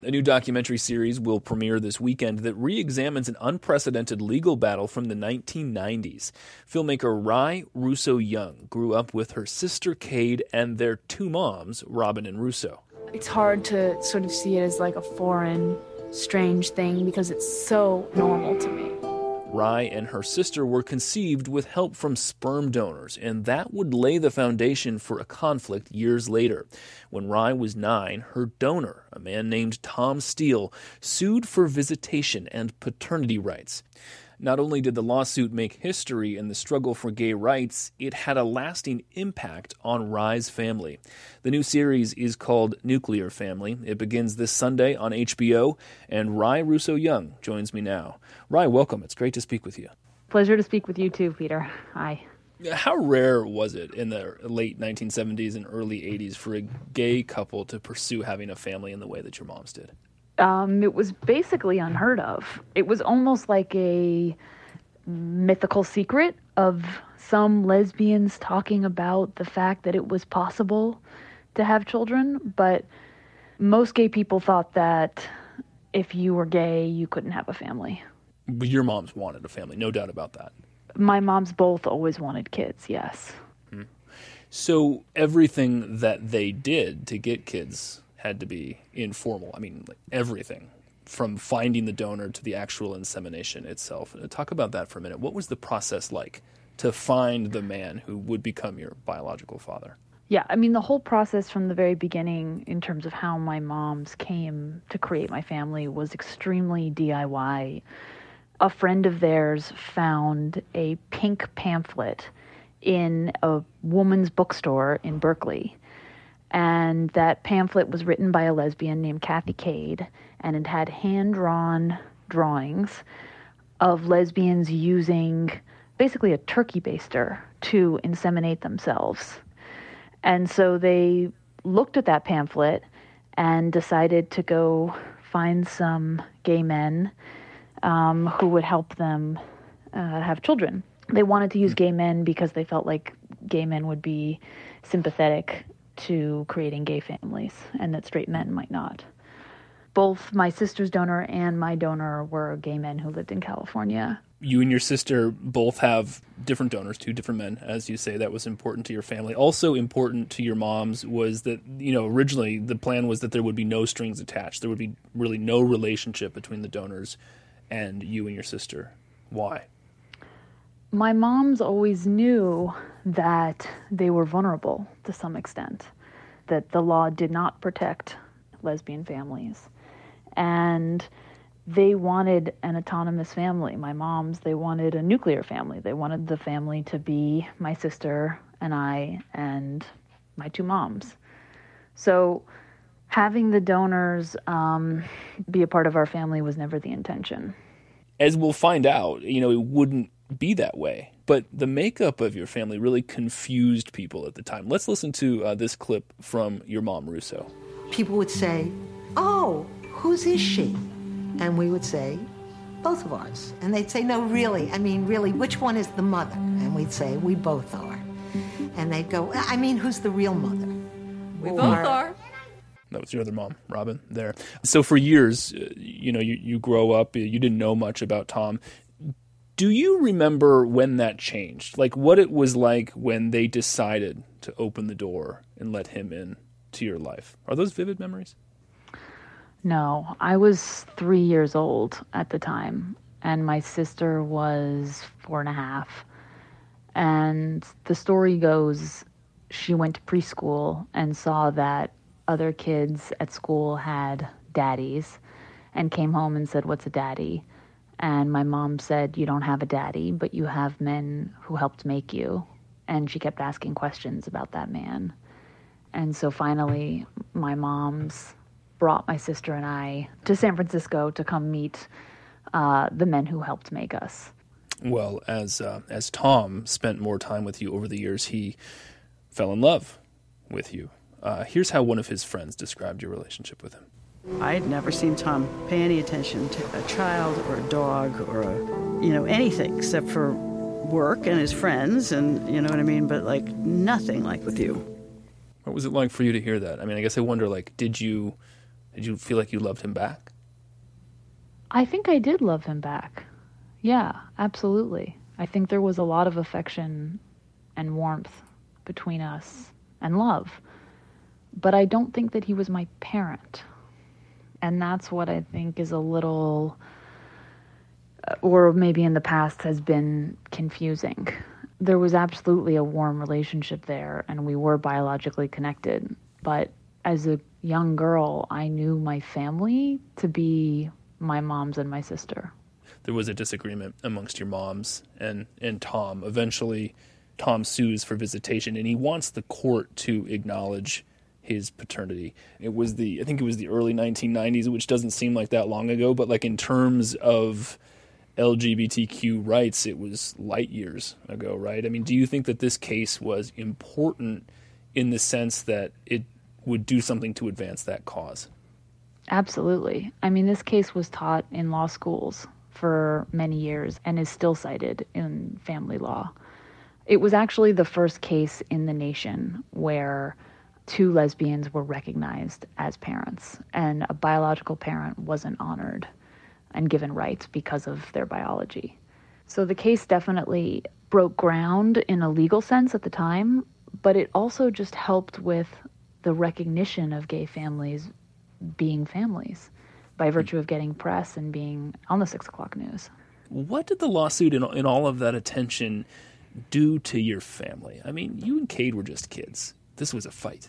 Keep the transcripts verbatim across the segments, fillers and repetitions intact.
A new documentary series will premiere this weekend that re-examines an unprecedented legal battle from the nineteen nineties. Filmmaker Ry Russo Young grew up with her sister Cade and their two moms, Robin and Russo. It's hard to sort of see it as like a foreign, strange thing because it's so normal to me. Ry and her sister were conceived with help from sperm donors, and that would lay the foundation for a conflict years later. When Ry was nine, her donor, a man named Tom Steele, sued for visitation and paternity rights. Not only did the lawsuit make history in the struggle for gay rights, it had a lasting impact on Ry's family. The new series is called Nuclear Family. It begins this Sunday on H B O, and Ry Russo Young joins me now. Ry, welcome. It's great to speak with you. Pleasure to speak with you too, Peter. Hi. How rare was it in the late nineteen seventies and early eighties for a gay couple to pursue having a family in the way that your moms did? Um, it was basically unheard of. It was almost like a mythical secret of some lesbians talking about the fact that it was possible to have children, but most gay people thought that if you were gay, you couldn't have a family. But your moms wanted a family, no doubt about that. My moms both always wanted kids, yes. Hmm. So everything that they did to get kids had to be informal. I mean, like everything from finding the donor to the actual insemination itself. Talk about that for a minute. What was the process like to find the man who would become your biological father? Yeah, I mean, the whole process from the very beginning in terms of how my moms came to create my family was extremely D I Y. A friend of theirs found a pink pamphlet in a woman's bookstore in Berkeley. And that pamphlet was written by a lesbian named Kathy Cade, and it had hand-drawn drawings of lesbians using basically a turkey baster to inseminate themselves. And so they looked at that pamphlet and decided to go find some gay men um, who would help them uh, have children. They wanted to use gay men because they felt like gay men would be sympathetic to creating gay families, and that straight men might not. Both my sister's donor and my donor were gay men who lived in California. You and your sister both have different donors, two different men, as you say. That was important to your family. Also important to your moms was that, you know, originally the plan was that there would be no strings attached. There would be really no relationship between the donors and you and your sister. Why? My moms always knew that they were vulnerable to some extent, that the law did not protect lesbian families. And they wanted an autonomous family. My moms, they wanted a nuclear family. They wanted the family to be my sister and I and my two moms. So having the donors um, be a part of our family was never the intention. As we'll find out, you know, it wouldn't be that way. But the makeup of your family really confused people at the time. Let's listen to uh, this clip from your mom, Russo. People would say, oh, whose is she? And we would say, both of ours. And they'd say, no, really, I mean, really, which one is the mother? And we'd say, we both are. And they'd go, I mean, who's the real mother? We or, both are. That was your other mom, Robin, there. So for years, you know, you, you grow up, you didn't know much about Tom. Do you remember when that changed? Like what it was like when they decided to open the door and let him in to your life? Are those vivid memories? No, I was three years old at the time, and my sister was four and a half. And the story goes, she went to preschool and saw that other kids at school had daddies and came home and said, what's a daddy? And my mom said, you don't have a daddy, but you have men who helped make you. And she kept asking questions about that man. And so finally, my mom's brought my sister and I to San Francisco to come meet uh, the men who helped make us. Well, as uh, as Tom spent more time with you over the years, he fell in love with you. Uh, here's how one of his friends described your relationship with him. I had never seen Tom pay any attention to a child or a dog or a, you know, anything except for work and his friends and, you know what I mean, but like nothing like with you. What was it like for you to hear that? I mean, I guess I wonder, like, did you Did you feel like you loved him back? I think I did love him back. Yeah, absolutely. I think there was a lot of affection and warmth between us and love. But I don't think that he was my parent. And that's what I think is a little, or maybe in the past has been confusing. There was absolutely a warm relationship there, and we were biologically connected. But as a young girl, I knew my family to be my mom's and my sister. There was a disagreement amongst your moms and, and Tom. Eventually, Tom sues for visitation, and he wants the court to acknowledge his paternity. It was the, I think it was the early nineteen nineties, which doesn't seem like that long ago, but like in terms of L G B T Q rights, it was light years ago, right? I mean, do you think that this case was important in the sense that it would do something to advance that cause? Absolutely. I mean, this case was taught in law schools for many years and is still cited in family law. It was actually the first case in the nation where two lesbians were recognized as parents, and a biological parent wasn't honored and given rights because of their biology. So the case definitely broke ground in a legal sense at the time, but it also just helped with the recognition of gay families being families by virtue of getting press and being on the six o'clock news. What did the lawsuit and, and all of that attention do to your family? I mean, you and Cade were just kids. This was a fight.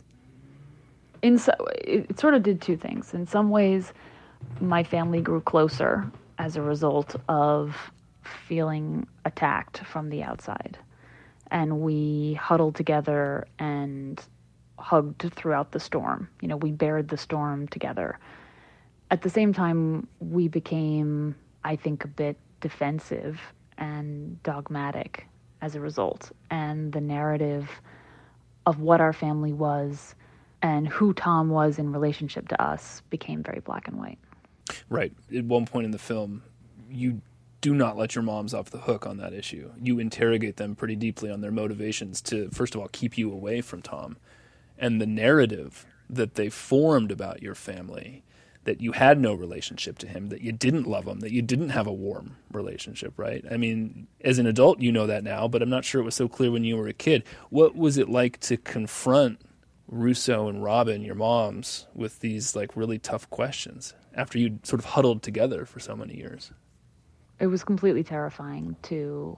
In so, it, it sort of did two things. In some ways, my family grew closer as a result of feeling attacked from the outside. And we huddled together and hugged throughout the storm. You know, we bared the storm together. At the same time, we became, I think, a bit defensive and dogmatic as a result. And the narrative of what our family was and who Tom was in relationship to us became very black and white. Right. At one point in the film, you do not let your moms off the hook on that issue. You interrogate them pretty deeply on their motivations to, first of all, keep you away from Tom. And the narrative that they formed about your family, that you had no relationship to him, that you didn't love him, that you didn't have a warm relationship, right? I mean, as an adult, you know that now, but I'm not sure it was so clear when you were a kid. What was it like to confront Russo and Robin, your moms, with these like really tough questions after you'd sort of huddled together for so many years? It was completely terrifying to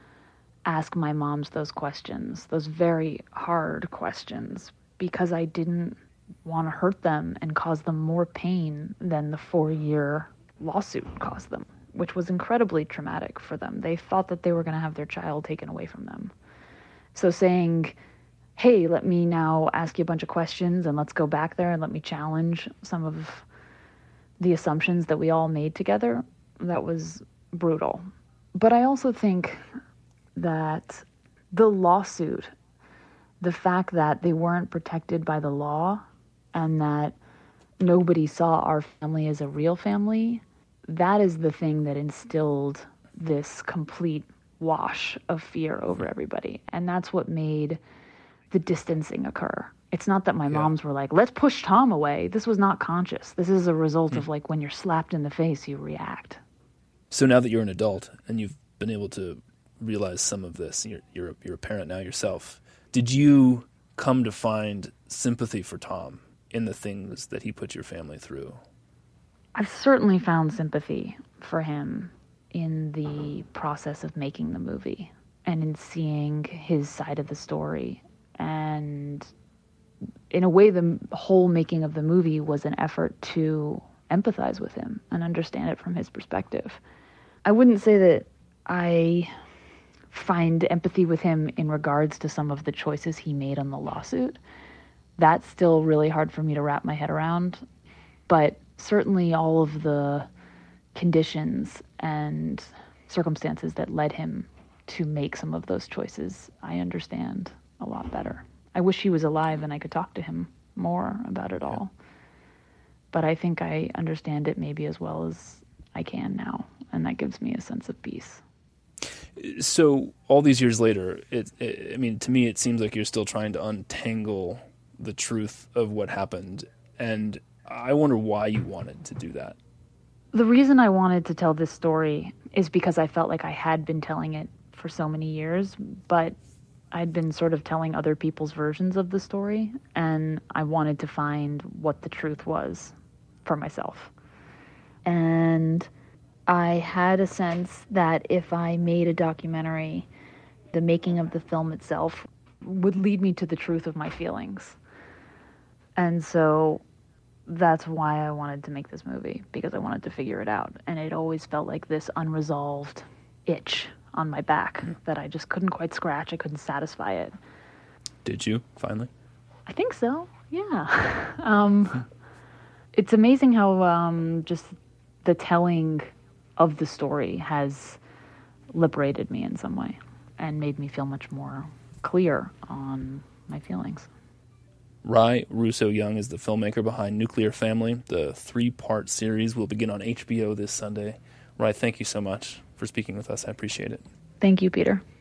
ask my moms those questions, those very hard questions, because I didn't want to hurt them and cause them more pain than the four-year lawsuit caused them, which was incredibly traumatic for them. They thought that they were going to have their child taken away from them. So saying, hey, let me now ask you a bunch of questions and let's go back there and let me challenge some of the assumptions that we all made together, that was brutal. But I also think that the lawsuit, the fact that they weren't protected by the law and that nobody saw our family as a real family, that is the thing that instilled this complete wash of fear over everybody. And that's what made the distancing occur. It's not that my yeah. moms were like, let's push Tom away. This was not conscious. This is a result mm. of like when you're slapped in the face, you react. So now that you're an adult and you've been able to realize some of this, you're you're, you're a parent now yourself, did you come to find sympathy for Tom in the things that he put your family through? I've certainly found sympathy for him in the process of making the movie and in seeing his side of the story. And in a way, the whole making of the movie was an effort to empathize with him and understand it from his perspective. I wouldn't say that I find empathy with him in regards to some of the choices he made on the lawsuit. That's still really hard for me to wrap my head around. But certainly all of the conditions and circumstances that led him to make some of those choices, I understand a lot better. I wish he was alive and I could talk to him more about it all. Yeah. But I think I understand it maybe as well as I can now, and that gives me a sense of peace. So all these years later, it, it, I mean, to me, it seems like you're still trying to untangle the truth of what happened. And I wonder why you wanted to do that. The reason I wanted to tell this story is because I felt like I had been telling it for so many years, but I'd been sort of telling other people's versions of the story, and I wanted to find what the truth was for myself. And I had a sense that if I made a documentary, the making of the film itself would lead me to the truth of my feelings. And so that's why I wanted to make this movie, because I wanted to figure it out. And it always felt like this unresolved itch on my back that I just couldn't quite scratch. I couldn't satisfy it. Did you, finally? I think so, yeah. um, it's amazing how um, just the telling of the story has liberated me in some way and made me feel much more clear on my feelings. Ry Russo-Young is the filmmaker behind Nuclear Family. The three-part series will begin on H B O this Sunday. Ry, thank you so much for speaking with us. I appreciate it. Thank you, Peter.